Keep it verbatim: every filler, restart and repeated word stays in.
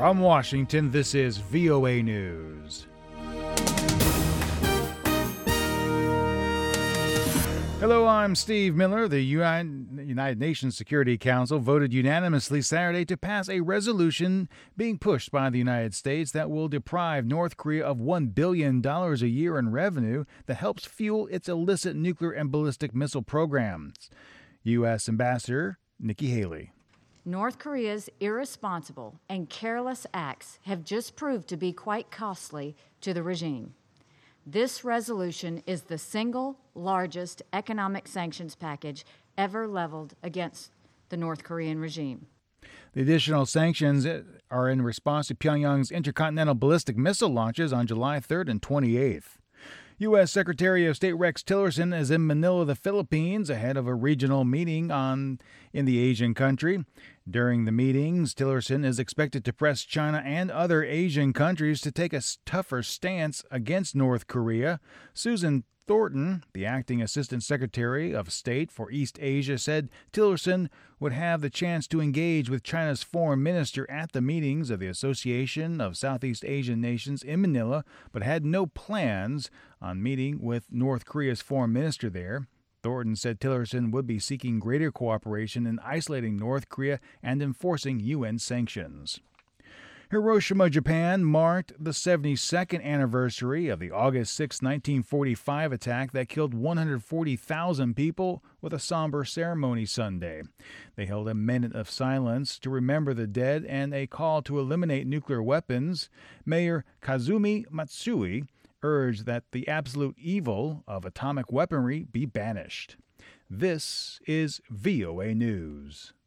From Washington, this is V O A News. Hello, I'm Steve Miller. The United Nations Security Council voted unanimously Saturday to pass a resolution being pushed by the United States that will deprive North Korea of one billion dollars a year in revenue that helps fuel its illicit nuclear and ballistic missile programs. U S. Ambassador Nikki Haley. North Korea's irresponsible and careless acts have just proved to be quite costly to the regime. This resolution is the single largest economic sanctions package ever leveled against the North Korean regime. The additional sanctions are in response to Pyongyang's intercontinental ballistic missile launches on July third and twenty-eighth. U S. Secretary of State Rex Tillerson is in Manila, the Philippines, ahead of a regional meeting on in the Asian country. During the meetings, Tillerson is expected to press China and other Asian countries to take a tougher stance against North Korea. Susan Thornton, the acting Assistant Secretary of State for East Asia, said Tillerson would have the chance to engage with China's foreign minister at the meetings of the Association of Southeast Asian Nations in Manila, but had no plans on meeting with North Korea's foreign minister there. Thornton said Tillerson would be seeking greater cooperation in isolating North Korea and enforcing U N sanctions. Hiroshima, Japan, marked the seventy-second anniversary of the August sixth, nineteen forty-five attack that killed one hundred forty thousand people with a somber ceremony Sunday. They held a minute of silence to remember the dead and a call to eliminate nuclear weapons. Mayor Kazumi Matsui urged that the absolute evil of atomic weaponry be banished. This is V O A News.